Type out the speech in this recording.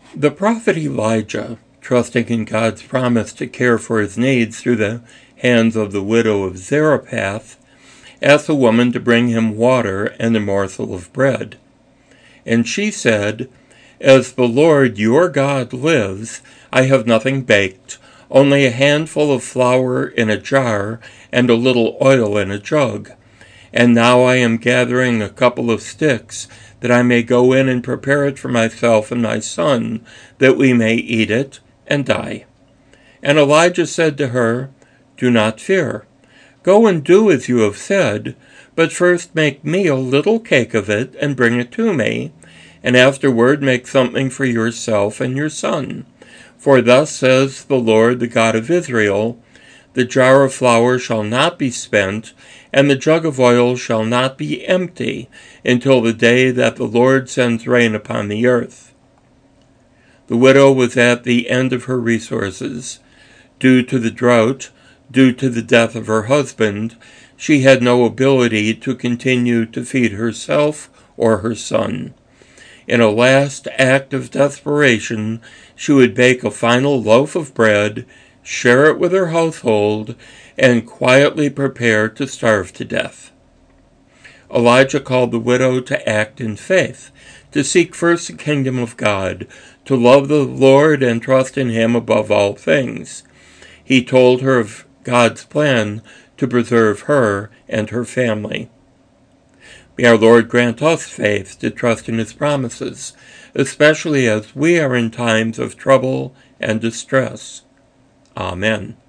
The prophet Elijah, trusting in God's promise to care for his needs through the hands of the widow of Zarephath, asked the woman to bring him water and a morsel of bread. And she said, "As the Lord your God lives, I have nothing baked, only a handful of flour in a jar and a little oil in a jug. And now I am gathering a couple of sticks, that I may go in and prepare it for myself and my son, that we may eat it and die." And Elijah said to her, "Do not fear. Go and do as you have said, but first make me a little cake of it and bring it to me, and afterward make something for yourself and your son. For thus says the Lord, the God of Israel, the jar of flour shall not be spent, and the jug of oil shall not be empty, until the day that the Lord sends rain upon the earth." The widow was at the end of her resources. Due to the drought, due to the death of her husband, she had no ability to continue to feed herself or her son. In a last act of desperation, she would bake a final loaf of bread, share it with her household, and quietly prepare to starve to death. Elijah called the widow to act in faith, to seek first the kingdom of God, to love the Lord and trust in Him above all things. He told her of God's plan to preserve her and her family. May our Lord grant us faith to trust in His promises, especially as we are in times of trouble and distress. Amen.